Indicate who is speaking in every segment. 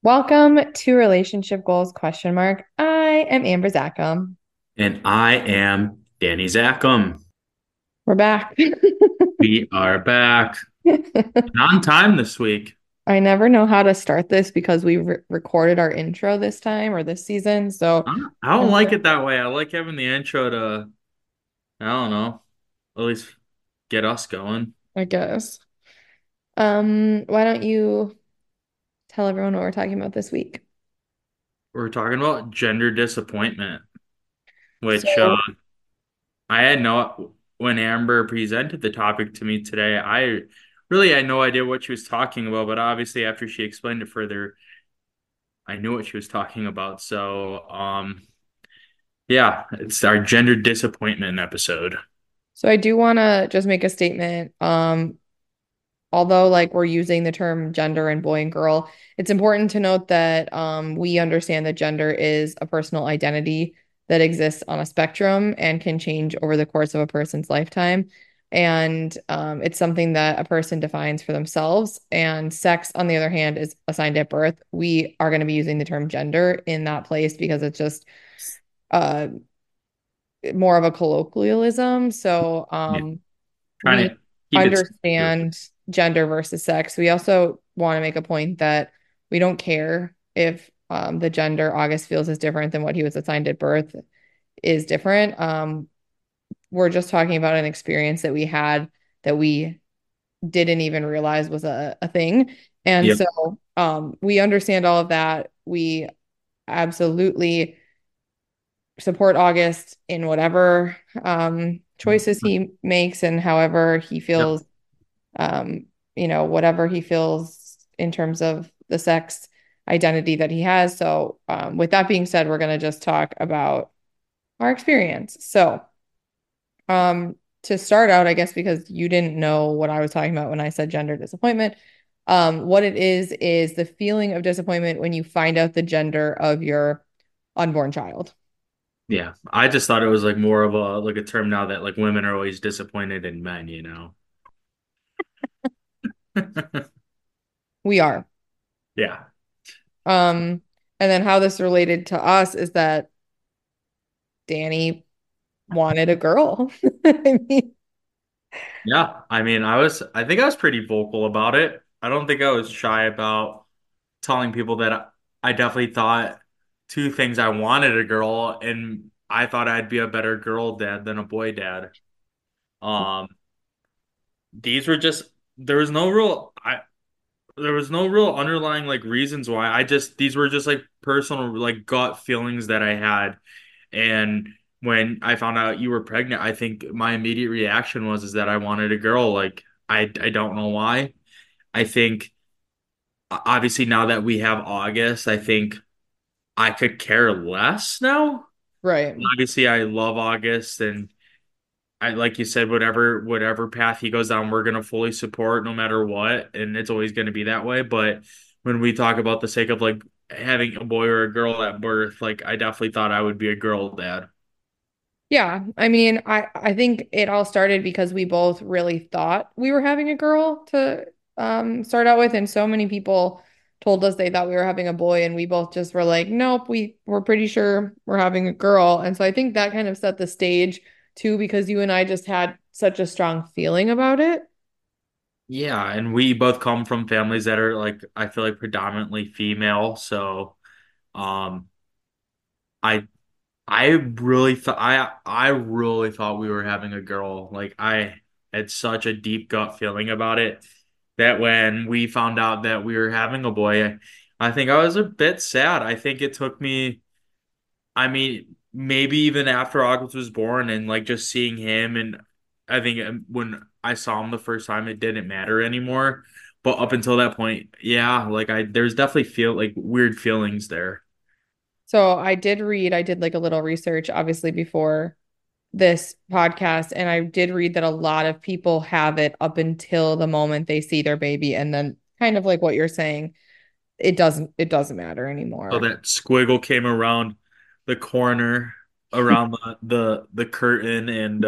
Speaker 1: Welcome to Relationship Goals question mark. I am Amber Zackham.
Speaker 2: And I am Danny Zackham.
Speaker 1: We're back.
Speaker 2: We are back on time this week.
Speaker 1: I never know how to start this because we recorded our intro this time or this season. So
Speaker 2: I don't
Speaker 1: I'm
Speaker 2: like
Speaker 1: gonna,
Speaker 2: it that way. I like having the intro to, I don't know, at least get us going.
Speaker 1: I guess. Why don't you tell everyone what we're talking about this week?
Speaker 2: We're talking about gender disappointment, which
Speaker 1: So
Speaker 2: I had no, when Amber presented the topic to me today, I really had no idea what she was talking about, but obviously after she explained it further, I knew what she was talking about. Yeah, it's our gender disappointment episode.
Speaker 1: so I do want to just make a statement. Although like we're using the term gender and boy and girl, it's important to note that we understand that gender is a personal identity that exists on a spectrum and can change over the course of a person's lifetime. And it's something that a person defines for themselves. And sex, on the other hand, is assigned at birth. We are going to be using the term gender in that place because it's just uh, more of a colloquialism. So
Speaker 2: Yeah, trying
Speaker 1: we
Speaker 2: to keep it sensitive.
Speaker 1: understand gender versus sex. We also want to make a point that we don't care if the gender August feels is different than what he was assigned at birth is different. We're just talking about an experience that we had that we didn't even realize was a thing. And
Speaker 2: Yep.
Speaker 1: so we understand all of that. We absolutely support August in whatever choices he makes and however he
Speaker 2: Yep.
Speaker 1: feels, um, whatever he feels in terms of the sex identity that he has. So, with that being said, we're going to just talk about our experience. So, to start out, I guess because you didn't know what I was talking about when I said gender disappointment, what it is the feeling of disappointment when you find out the gender of your unborn child.
Speaker 2: Yeah. I just thought it was like more of a term now that like women are always disappointed in men, you know.
Speaker 1: We are.
Speaker 2: Yeah.
Speaker 1: And then how this related to us is that Danny wanted a girl. I mean,
Speaker 2: Yeah. I think I was pretty vocal about it. I don't think I was shy about telling people that I definitely thought two things. I wanted a girl and I thought I'd be a better girl dad than a boy dad. Um, these were just, there was no real, there was no real underlying like reasons why. These were just like personal like gut feelings that I had. And when I found out you were pregnant, I think my immediate reaction was is that I wanted a girl. Like I don't know why. I think obviously now that we have August, I think I could care less now.
Speaker 1: right.
Speaker 2: Obviously I love August and I like you said, whatever path he goes down, we're gonna fully support no matter what, and it's always gonna be that way. But when we talk about the sake of like having a boy or a girl at birth, like I definitely thought I would be a girl dad.
Speaker 1: Yeah. I mean, I think it all started because we both really thought we were having a girl to start out with, and so many people told us they thought we were having a boy, and we both just were like, nope, we're pretty sure we're having a girl. And so I think that kind of set the stage too, because you and I just had such a strong feeling about it.
Speaker 2: Yeah, and we both come from families that are like I feel like predominantly female, so um I I really thought I really thought we were having a girl. Like I had such a deep gut feeling about it that when we found out that we were having a boy, I think I was a bit sad. I think it took me, I mean, maybe even after August was born and like just seeing him and I think when I saw him the first time, it didn't matter anymore. But up until that point, yeah, like there's definitely feel like weird feelings there.
Speaker 1: So I did like a little research, obviously, before this podcast, and I did read that a lot of people have it up until the moment they see their baby, and then kind of like what you're saying, it doesn't matter
Speaker 2: So
Speaker 1: anymore.
Speaker 2: that squiggle came around the corner, around the curtain, and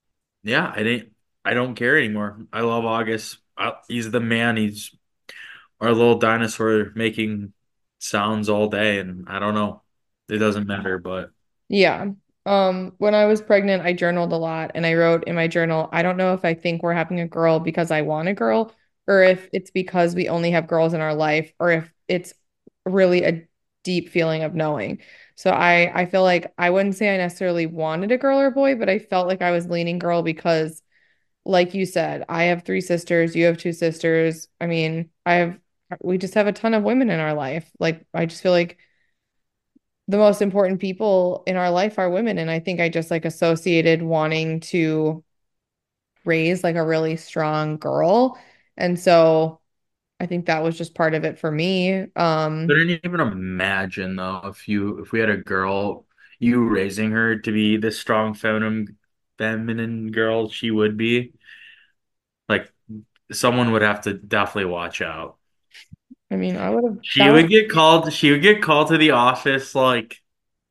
Speaker 2: yeah, I don't care anymore. I love August. He's the man. He's our little dinosaur making sounds all day, and I don't know. It doesn't matter, but
Speaker 1: Yeah. When I was pregnant, I journaled a lot and I wrote in my journal, I don't know if I think we're having a girl because I want a girl or if it's because we only have girls in our life or if it's really a deep feeling of knowing. So I feel like I wouldn't say I necessarily wanted a girl or boy, but I felt like I was leaning girl because like you said, I have three sisters, you have two sisters. I mean, we just have a ton of women in our life. Like I just feel like the most important people in our life are women. And I think I just like associated wanting to raise like a really strong girl. And so I think that was just part of it for me.
Speaker 2: couldn't even imagine though if we had a girl, you raising her to be the strong feminine girl she would be. Like someone would have to definitely watch out.
Speaker 1: I mean, I would have,
Speaker 2: She
Speaker 1: that would,
Speaker 2: would get called, she would get called to the office like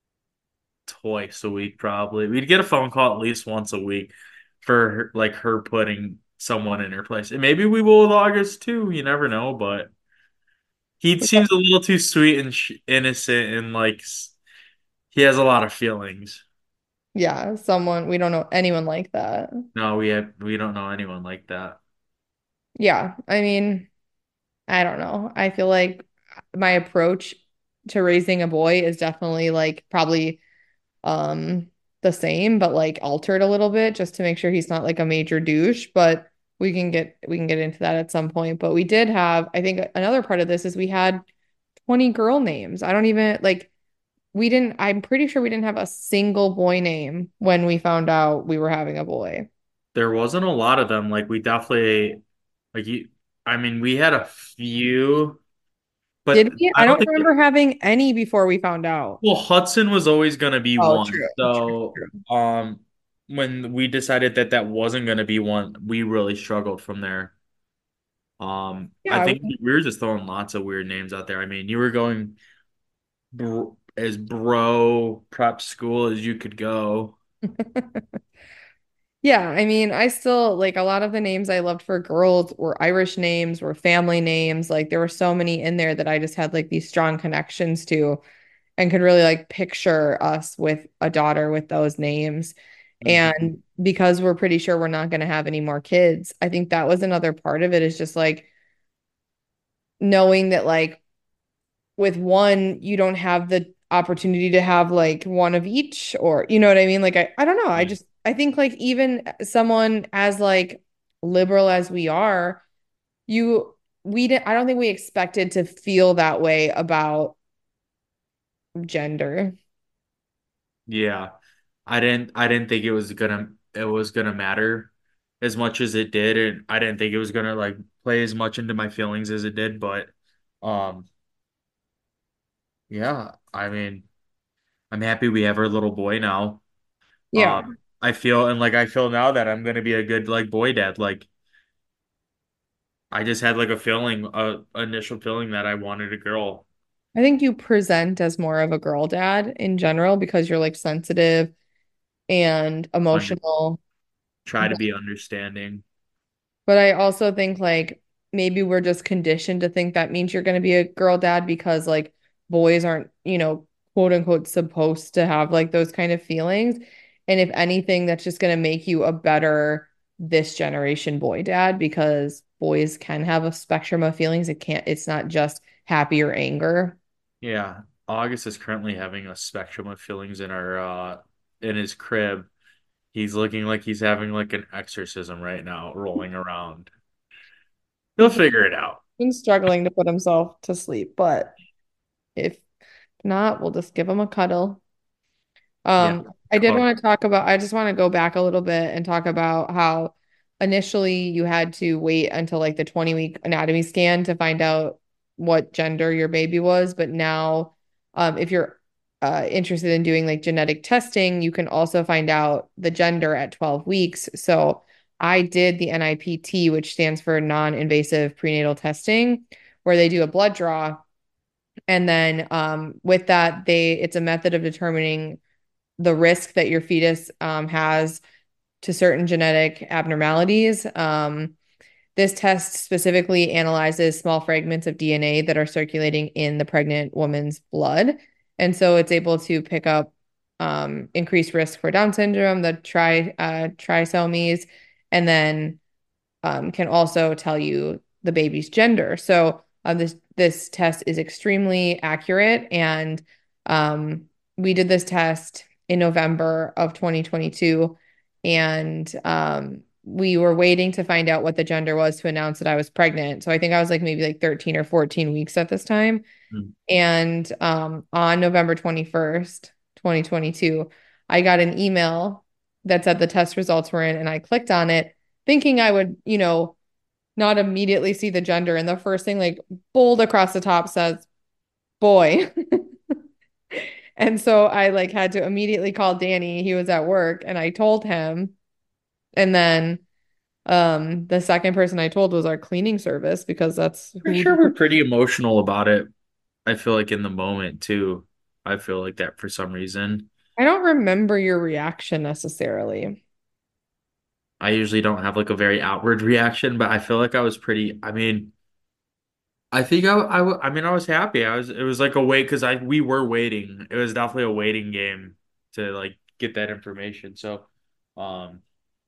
Speaker 2: twice a week probably. We'd get a phone call at least once a week for her, like her putting someone in her place. And maybe we will with August too. You never know, but he seems a little too sweet and innocent and like he has a lot of feelings.
Speaker 1: yeah, someone, we don't know anyone like that.
Speaker 2: No, we don't know anyone like that.
Speaker 1: Yeah. I mean, I don't know. I feel like my approach to raising a boy is definitely like probably um the same but like altered a little bit just to make sure he's not like a major douche, but we can get into that at some point. But we did have, I think another part of this is we had 20 girl names. I don't even like we didn't I'm pretty sure we didn't have a single boy name when we found out we were having a boy.
Speaker 2: There wasn't a lot of them. Like we definitely like you I mean we had a few,
Speaker 1: Did
Speaker 2: but
Speaker 1: we?
Speaker 2: I
Speaker 1: I
Speaker 2: don't
Speaker 1: don't
Speaker 2: think
Speaker 1: remember having any before we found out.
Speaker 2: well, Hudson was always going to be
Speaker 1: Oh,
Speaker 2: one.
Speaker 1: true, true,
Speaker 2: So,
Speaker 1: true.
Speaker 2: when we decided that that wasn't going to be one, we really struggled from there. I
Speaker 1: Yeah,
Speaker 2: think we were just throwing lots of weird names out there. I mean, you were going as bro prep school as you could go.
Speaker 1: yeah, I mean, I still like a lot of the names I loved for girls were Irish names, were family names. Like there were so many in there that I just had like these strong connections to and could really like picture us with a daughter with those names.
Speaker 2: Mhm.
Speaker 1: And because we're pretty sure we're not going to have any more kids, I think that was another part of it is just like knowing that like with one, you don't have the opportunity to have like one of each, or you know what I mean? Like I don't know.
Speaker 2: Yeah.
Speaker 1: I think like even someone as like liberal as we are, you we didn't I don't think we expected to feel that way about gender.
Speaker 2: Yeah. I didn't think it was gonna matter as much as it did, and I didn't think it was gonna like play as much into my feelings as it did, but um yeah, I mean, I'm happy we have our little boy now.
Speaker 1: Yeah.
Speaker 2: I feel now that I'm gonna be a good like boy dad. Like I just had like a feeling, initial feeling that I wanted a girl.
Speaker 1: I think you present as more of a girl dad in general because you're like sensitive and
Speaker 2: Under
Speaker 1: emotional.
Speaker 2: Try to be understanding.
Speaker 1: But I also think like maybe we're just conditioned to think that means you're going to be a girl dad because like boys aren't, quote unquote supposed to have like those kind of feelings. And if anything, that's just going to make you a better this generation boy dad because boys can have a spectrum of feelings. It's not just happy or anger.
Speaker 2: Yeah. August is currently having a spectrum of feelings in his crib. He's looking like he's having like an exorcism right now, rolling around. He'll
Speaker 1: He's
Speaker 2: figure it out.
Speaker 1: been struggling to put himself to sleep, but if not, we'll just give him a cuddle.
Speaker 2: Yeah.
Speaker 1: I did
Speaker 2: Cuddle.
Speaker 1: want to talk about, I just want to go back a little bit and talk about how initially you had to wait until like the 20-week anatomy scan to find out what gender your baby was. But now, if you're interested in doing like genetic testing, you can also find out the gender at 12 weeks. So I did the NIPT, which stands for non-invasive prenatal testing, where they do a blood draw. And then with that, it's a method of determining the risk that your fetus has to certain genetic abnormalities. this test specifically analyzes small fragments of DNA that are circulating in the pregnant woman's blood. And so it's able to pick up increased risk for Down syndrome, the trisomies, and then can also tell you the baby's gender. So this test is extremely accurate, and um, we did this test in November of 2022, and we were waiting to find out what the gender was to announce that I was pregnant. So I think I was like maybe like 13 or 14 weeks at this time.
Speaker 2: Mm.
Speaker 1: And on November 21st, 2022, I got an email that said the test results were in, and I clicked on it thinking I would, not immediately see the gender. And the first thing, like bold across the top, says boy. And so I like had to immediately call Danny. He was at work, and I told him. And then the second person I told was our cleaning service because that's
Speaker 2: Pretty
Speaker 1: who
Speaker 2: sure we're pretty emotional about it. I feel like in the moment too. I feel like that for some reason.
Speaker 1: I don't remember your reaction necessarily.
Speaker 2: I usually don't have like a very outward reaction, but I feel like I was pretty, I mean, I think I mean, I was happy. It was like a wait because we were waiting. It was definitely a waiting game to like get that information. Um,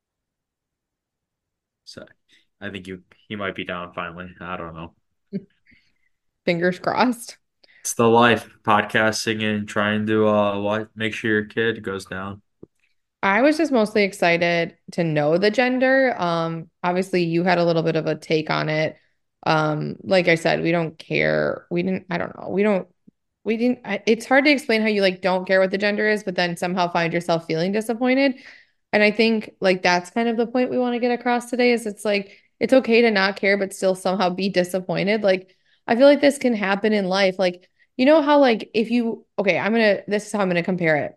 Speaker 2: so I think he might be down finally. I don't know.
Speaker 1: Fingers crossed.
Speaker 2: It's the life, podcasting and trying to make sure your kid goes down.
Speaker 1: I was just mostly excited to know the gender. Obviously you had a little bit of a take on it. Like I said, we don't care. We didn't, I don't know. We didn't, it's hard to explain how you like don't care what the gender is, but then somehow find yourself feeling disappointed. And I think like that's kind of the point we want to get across today is it's like, it's okay to not care, but still somehow be disappointed. Like, I feel like this can happen in life. Like, you know how like if you, okay, this is how I'm gonna compare it.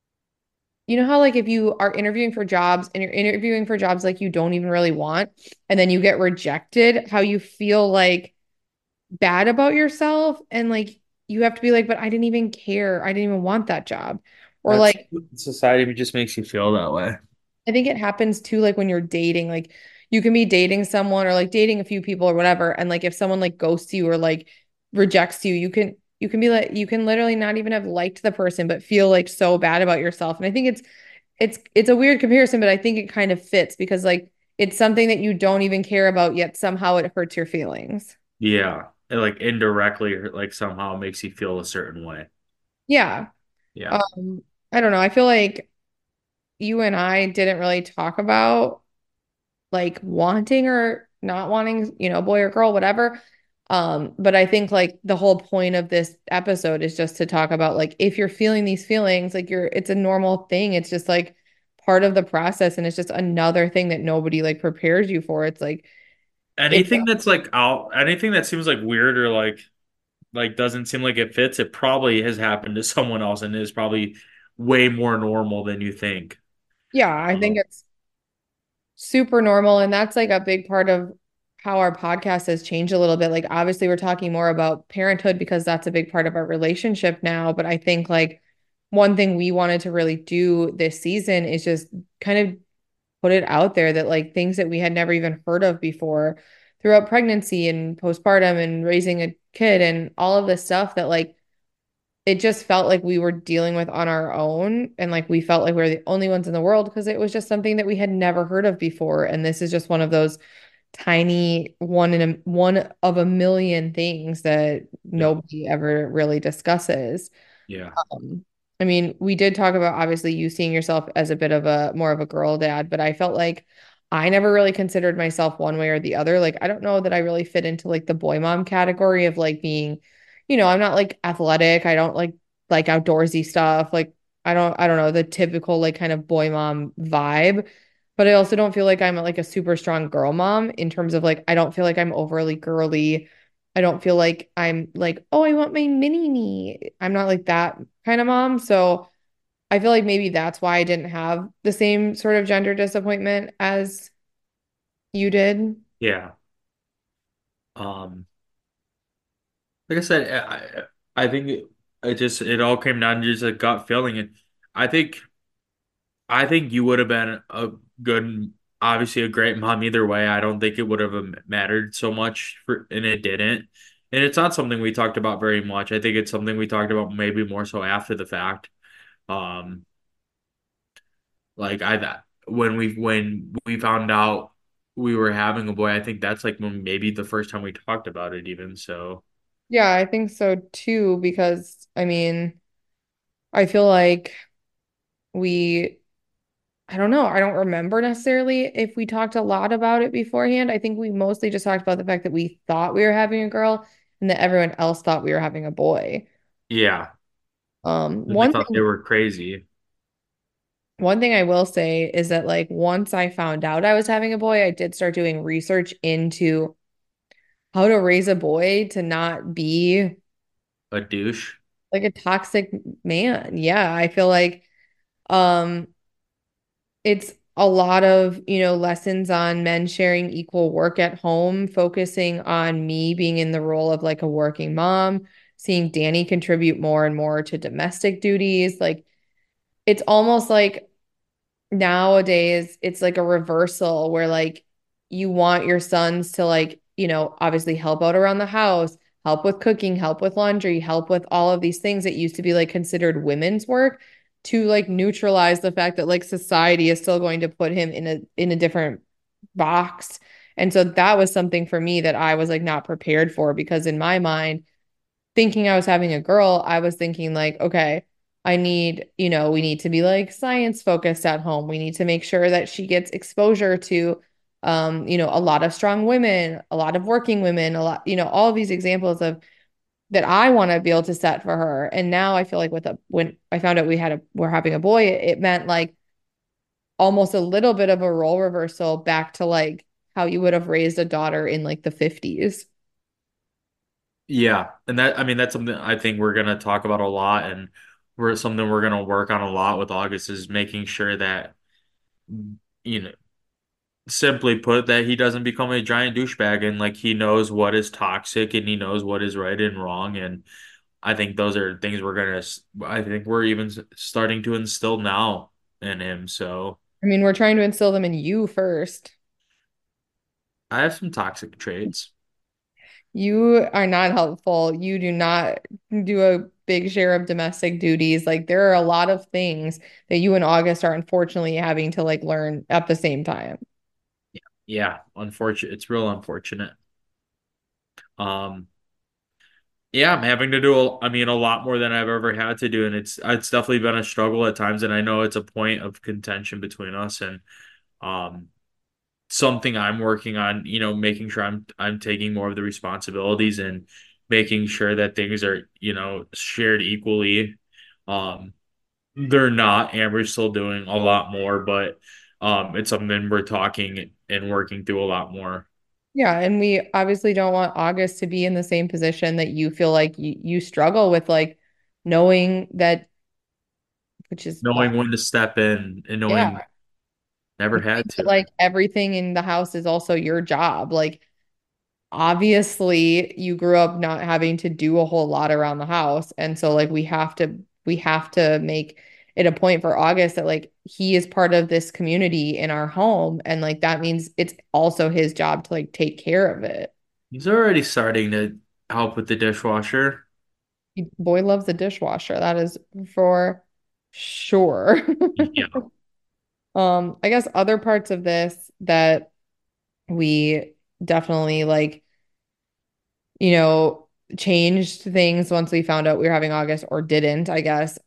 Speaker 1: You know how like if you are interviewing for jobs and you're interviewing for jobs like you don't even really want, and then you get rejected, how you feel like bad about yourself and like you have to be like, but I didn't even care. I didn't even want that job. Or
Speaker 2: That's
Speaker 1: like
Speaker 2: society just makes you feel that way.
Speaker 1: I think it happens too, like when you're dating, like you can be dating someone or like dating a few people or whatever. And like if someone like ghosts you or like rejects you, you can be like you can literally not even have liked the person, but feel like so bad about yourself. And I think it's a weird comparison, but I think it kind of fits because like it's something that you don't even care about, yet somehow it hurts your feelings.
Speaker 2: Yeah. It like indirectly like somehow makes you feel a certain way.
Speaker 1: Yeah.
Speaker 2: Yeah.
Speaker 1: Um, I don't know. I feel like you and I didn't really talk about like wanting or not wanting, boy or girl, whatever. But I think like the whole point of this episode is just to talk about like if you're feeling these feelings, like it's a normal thing. It's just like part of the process and it's just another thing that nobody like prepares you for. It's like it's
Speaker 2: Anything that's like out, anything that seems like weird or like doesn't seem like it fits, it probably has happened to someone else and is probably way more normal than you think.
Speaker 1: yeah, I think
Speaker 2: Um,
Speaker 1: it's super normal. And that's like a big part of how our podcast has changed a little bit. Like, obviously, we're talking more about parenthood because that's a big part of our relationship now. But I think, like, one thing we wanted to really do this season is just kind of put it out there that, like, things that we had never even heard of before throughout pregnancy and postpartum and raising a kid and all of this stuff that, like, it just felt like we were dealing with on our own and like we felt like we were the only ones in the world because it was just something that we had never heard of before and this is just one of those tiny one of a million things that
Speaker 2: yeah,
Speaker 1: nobody ever really discusses.
Speaker 2: yeah,
Speaker 1: I mean, we did talk about obviously you seeing yourself as a bit of a more of a girl dad, but I felt like I never really considered myself one way or the other. Like, I don't know that I really fit into like the boy mom category of like being, I'm not like athletic. I don't like outdoorsy stuff. Like, I don't know, the typical like kind of boy mom vibe. But I also don't feel like I'm like a super strong girl mom in terms of like, I don't feel like I'm overly girly. I don't feel like I'm like, oh, I want my mini me. I'm not like that kind of mom. So I feel like maybe that's why I didn't have the same sort of gender disappointment as you did.
Speaker 2: yeah. Um, like I said, I think it all came down to just a gut feeling, and I think I think you would have been a good. obviously a great mom either way. I don't think it would have mattered so much and it didn't. And it's not something we talked about very much. I think it's something we talked about maybe more so after the fact. Um, like when we found out we were having a boy, I think that's like when maybe the first time we talked about it even. So
Speaker 1: Yeah, I think so too, because I mean, I feel like we, I don't know, I don't remember necessarily if we talked a lot about it beforehand. I think we mostly just talked about the fact that we thought we were having a girl and that everyone else thought we were having a boy.
Speaker 2: yeah, they
Speaker 1: One
Speaker 2: thought they
Speaker 1: thing,
Speaker 2: were crazy.
Speaker 1: one thing I will say is that like once I found out I was having a boy, I did start doing research into how to raise a boy to not be
Speaker 2: A douche.
Speaker 1: like a toxic man. Yeah, I feel like um it's a lot of, lessons on men sharing equal work at home, focusing on me being in the role of like a working mom, seeing Danny contribute more and more to domestic duties. Like it's almost like nowadays it's like a reversal where like you want your sons to like, obviously help out around the house, help with cooking, help with laundry, help with all of these things that used to be like considered women's work to like neutralize the fact that like society is still going to put him in a different box. And so that was something for me that I was like not prepared for because in my mind thinking I was having a girl, I was thinking like, okay, we need to be like science focused at home. We need to make sure that she gets exposure to a lot of strong women, a lot of working women, a lot, all of these examples of that I want to be able to set for her. And now I feel like when I found out we're having a boy, it meant like almost a little bit of a role reversal back to like how you would have raised a daughter in like the 50s.
Speaker 2: Yeah, and that I mean that's something I think we're gonna talk about a lot, and we're something we're gonna work on a lot with August is making sure that you know, simply put, that he doesn't become a giant douchebag and like he knows what is toxic and he knows what is right and wrong, and I think those are things I think we're even starting to instill now in him. So
Speaker 1: I mean, we're trying to instill them in you first.
Speaker 2: I have some toxic traits.
Speaker 1: You are not helpful. You do not do a big share of domestic duties. Like there are a lot of things that you and August are unfortunately having to like learn at the same time.
Speaker 2: Yeah, unfortunate. It's real unfortunate. Um, Yeah, I'm having to do I mean a lot more than I've ever had to do, and it's definitely been a struggle at times, and I know it's a point of contention between us, and um something I'm working on, making sure I'm taking more of the responsibilities and making sure that things are, shared equally. Um they're not. Amber's still doing a lot more, but it's something we're talking and working through a lot more.
Speaker 1: Yeah, and we obviously don't want August to be in the same position that you feel like you struggle with like knowing that, which is
Speaker 2: Knowing when to step in and knowing
Speaker 1: yeah,
Speaker 2: never had to.
Speaker 1: like everything in the house is also your job. Like obviously you grew up not having to do a whole lot around the house. And so like we have to make it a point for August that like he is part of this community in our home. And like that means it's also his job to like take care of it.
Speaker 2: He's already starting to help with the dishwasher.
Speaker 1: Boy loves the dishwasher. That is for sure.
Speaker 2: Yeah.
Speaker 1: I guess other parts of this that we definitely like you know, changed things once we found out we were having August or didn't, I guess.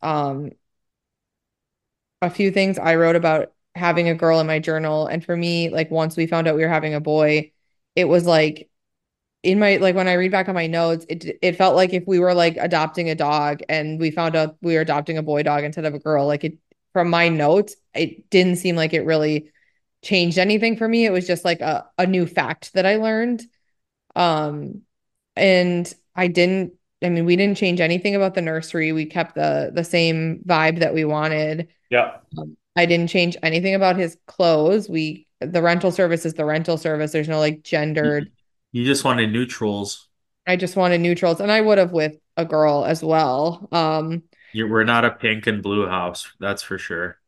Speaker 1: A few things I wrote about having a girl in my journal. And for me, like once we found out we were having a boy, it was like in my like when I read back on my notes, it felt like if we were like adopting a dog and we found out we were adopting a boy dog instead of a girl, like it from my notes, it didn't seem like it really changed anything for me. It was just like a new fact that I learned. Um, and I mean, we didn't change anything about the nursery. We kept the same vibe that we wanted.
Speaker 2: Yeah.
Speaker 1: I didn't change anything about his clothes. The rental service is the rental service. There's no like
Speaker 2: You,
Speaker 1: gendered.
Speaker 2: you just wanted neutrals.
Speaker 1: I just wanted neutrals, and I would have with a girl as well.
Speaker 2: We're not a pink and blue house, that's for sure.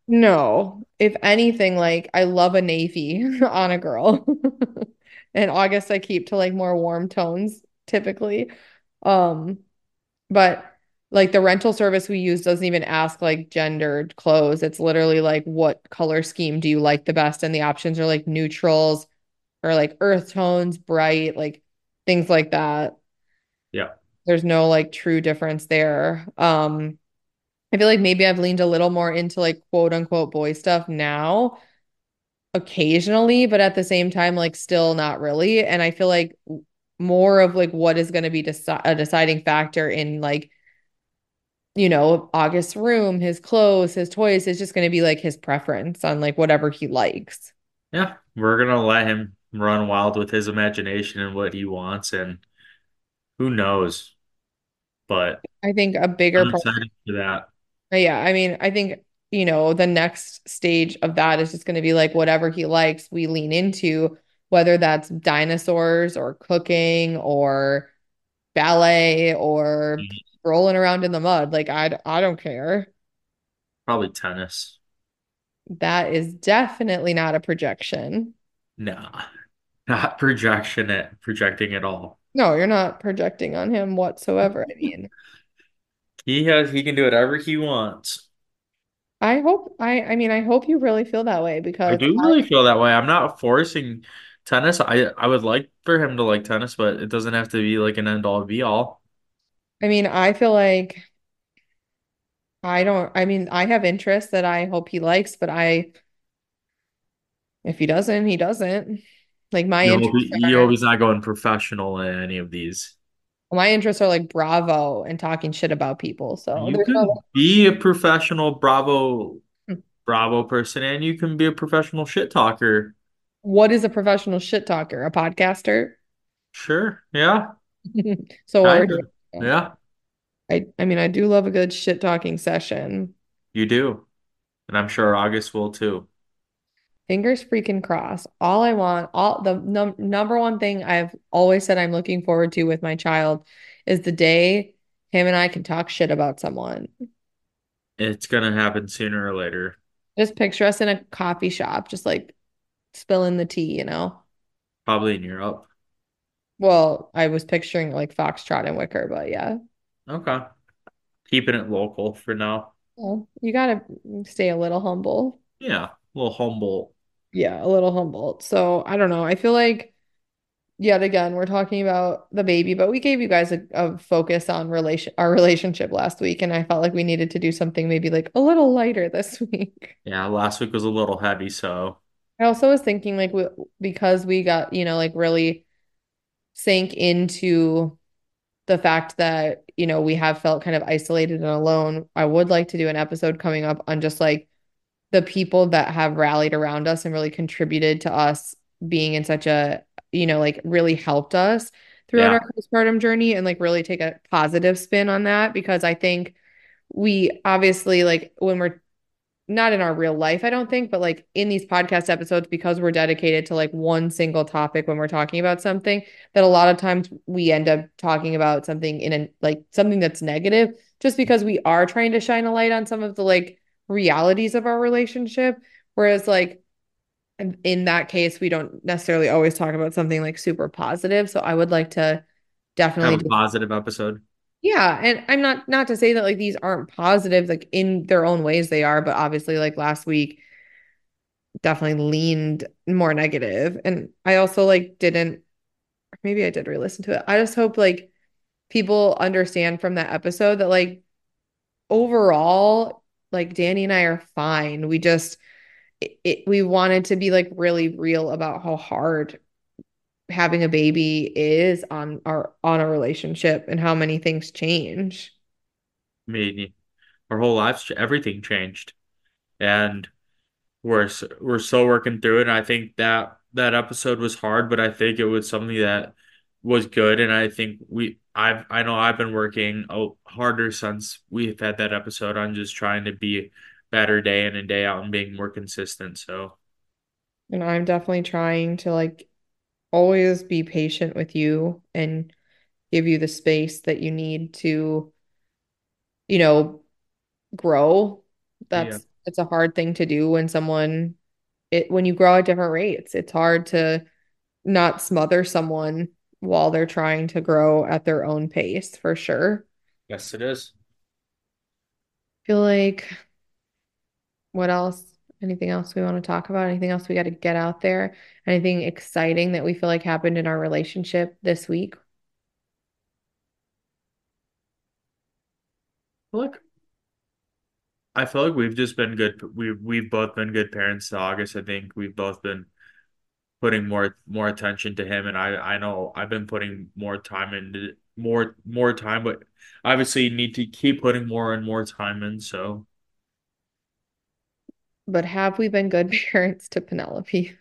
Speaker 1: No, if anything, like I love a navy on a girl. In August, I keep to like more warm tones typically. Um, but like the rental service we use doesn't even ask like gendered clothes. It's literally like what color scheme do you like the best? And the options are like neutrals or like earth tones, bright, like things like that.
Speaker 2: Yeah.
Speaker 1: There's no like true difference there. I feel like maybe I've leaned a little more into like quote unquote boy stuff now, occasionally, but at the same time, like still not really. And I feel like more of like what is going to be a deciding factor in like, August's room, his clothes, his toys is just going to be like his preference on like whatever he likes.
Speaker 2: Yeah. We're gonna let him run wild with his imagination and what he wants, and who knows? But
Speaker 1: I think a bigger
Speaker 2: I'm
Speaker 1: part,
Speaker 2: excited for that.
Speaker 1: yeah, I mean, I think, the next stage of that is just going to be like whatever he likes, we lean into, whether that's dinosaurs or cooking or ballet or
Speaker 2: Mhm.
Speaker 1: rolling around in the mud. Like I don't care.
Speaker 2: Probably tennis.
Speaker 1: That is definitely not a projection.
Speaker 2: Nah, not projecting at all.
Speaker 1: No, you're not projecting on him whatsoever. I mean,
Speaker 2: He can do whatever he wants.
Speaker 1: I hope you really feel that way
Speaker 2: I
Speaker 1: because
Speaker 2: do really feel that way. I'm not forcing tennis. I would like for him to like tennis, but it doesn't have to be like an end all be all.
Speaker 1: I mean, I feel like I mean, I have interests that I hope he likes, but if he doesn't, he doesn't. Like
Speaker 2: You hope he's not going professional in any of these.
Speaker 1: my interests are like Bravo and talking shit about people. So
Speaker 2: You
Speaker 1: there's no
Speaker 2: can be a professional Bravo person, and you can be a professional shit talker.
Speaker 1: what is a professional shit talker? A podcaster?
Speaker 2: Sure, yeah,
Speaker 1: So what we're
Speaker 2: kind
Speaker 1: doing
Speaker 2: of.
Speaker 1: now.
Speaker 2: Yeah,
Speaker 1: I mean, I do love a good shit talking session.
Speaker 2: you do, and I'm sure August will too.
Speaker 1: Fingers freaking crossed. All I want, all the number one thing I've always said I'm looking forward to with my child is the day him and I can talk shit about someone.
Speaker 2: It's gonna happen sooner or later,
Speaker 1: Just picture us in a coffee shop, just like spilling the tea.
Speaker 2: probably in Europe.
Speaker 1: Well, I was picturing like Foxtrot and Wicker, but yeah.
Speaker 2: Okay, keeping it local for now.
Speaker 1: Well, you gotta stay a little humble.
Speaker 2: Yeah, a little humble.
Speaker 1: Yeah, a little humble. So I don't know. I feel like yet again, we're talking about the baby, but we gave you guys a focus on our relationship last week, and I felt like we needed to do something maybe like a little lighter this week.
Speaker 2: Yeah, last week was a little heavy, so
Speaker 1: I also was thinking like because we got, like really sank into the fact that, we have felt kind of isolated and alone. I would like to do an episode coming up on just like the people that have rallied around us and really contributed to us being in such a, like really helped us throughout our
Speaker 2: yeah,
Speaker 1: postpartum journey and like really take a positive spin on that because I think we obviously like when we're not in our real life, I don't think, but like in these podcast episodes, because we're dedicated to like one single topic when we're talking about something, that a lot of times we end up talking about something in a like something that's negative, just because we are trying to shine a light on some of the like realities of our relationship. Whereas like in that case, we don't necessarily always talk about something like super positive. So I would like to
Speaker 2: have
Speaker 1: definitely
Speaker 2: a positive episode.
Speaker 1: yeah, and I'm not to say that like these aren't positive, like in their own ways they are, but obviously like last week definitely leaned more negative. And I also like didn't, maybe I did re-listen to it. I just hope like people understand from that episode that like overall, like Danny and I are fine. We just we wanted to be like really real about how hard having a baby is on a relationship and how many things change.
Speaker 2: I mean, our whole lives, everything changed, and we're still working through it. And I think that episode was hard, but I think it was something that was good. And I think I know I've been working harder since we've had that episode on just trying to be better day in and day out and being more consistent. So
Speaker 1: And I'm definitely trying to like always be patient with you and give you the space that you need to, you know, grow.
Speaker 2: yeah,
Speaker 1: That's it's a hard thing to do when when you grow at different rates. It's hard to not smother someone while they're trying to grow at their own pace, for sure.
Speaker 2: Yes, it is.
Speaker 1: Feel like what else? Anything else we want to talk about? Anything else we got to get out there? Anything exciting that we feel like happened in our relationship this week?
Speaker 2: Look, I feel like we've just been good. We've both been good parents to August. I think we've both been putting more attention to him, and I know I've been putting more time into more time, but obviously you need to keep putting more and more time in. So,
Speaker 1: But have we been good parents to Penelope?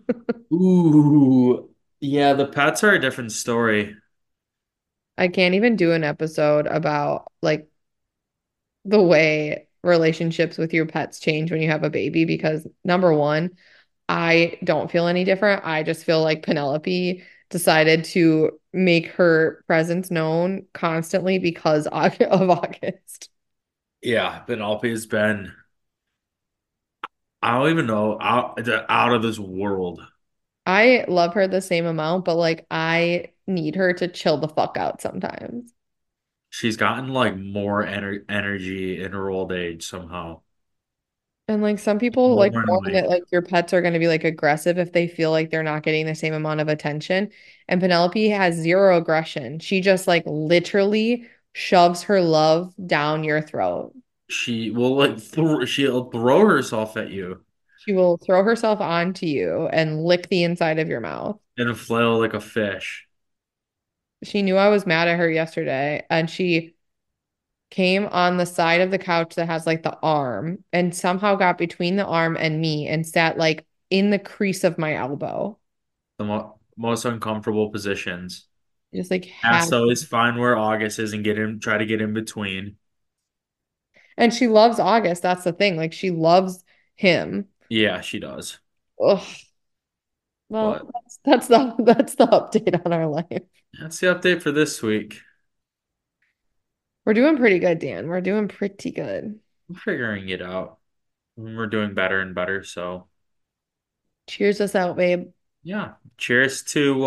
Speaker 2: ooh, yeah, the pets are a different story.
Speaker 1: I can't even do an episode about like the way relationships with your pets change when you have a baby because number one, I don't feel any different. I just feel like Penelope decided to make her presence known constantly because of August.
Speaker 2: Yeah, Penelope has been, I don't even know, out of this world.
Speaker 1: I love her the same amount, but like I need her to chill the fuck out sometimes.
Speaker 2: She's gotten like more energy in her old age somehow.
Speaker 1: And like some people like
Speaker 2: More in a
Speaker 1: warn
Speaker 2: way.
Speaker 1: that like your pets are going to be like aggressive if they feel like they're not getting the same amount of attention. And Penelope has zero aggression. She just like literally shoves her love down your throat.
Speaker 2: She will like she'll throw herself at you
Speaker 1: She will throw herself onto you and lick the inside of your mouth.
Speaker 2: in a flail like a fish.
Speaker 1: She knew I was mad at her yesterday and she came on the side of the couch that has like the arm and somehow got between the arm and me and sat like in the crease of my elbow.
Speaker 2: The most uncomfortable positions.
Speaker 1: Just like
Speaker 2: Has
Speaker 1: had,
Speaker 2: to always find where August is and try to get in between.
Speaker 1: and she loves August. That's the thing. Like she loves him.
Speaker 2: Yeah, she does.
Speaker 1: Ugh.
Speaker 2: But
Speaker 1: Well, that's the update on our life.
Speaker 2: that's the update for this week.
Speaker 1: We're doing pretty good, Dan. We're doing pretty good.
Speaker 2: We're figuring it out. We're doing better and better. So
Speaker 1: Cheers us out, babe.
Speaker 2: yeah. Cheers to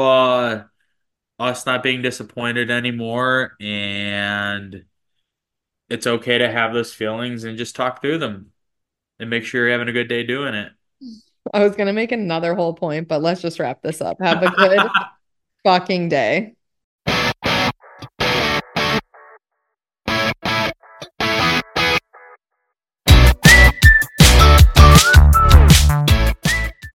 Speaker 2: us not being disappointed anymore. And it's okay to have those feelings and just talk through them and make sure you're having a good day doing it.
Speaker 1: I was gonna make another whole point, but let's just wrap this up. Have a good fucking day.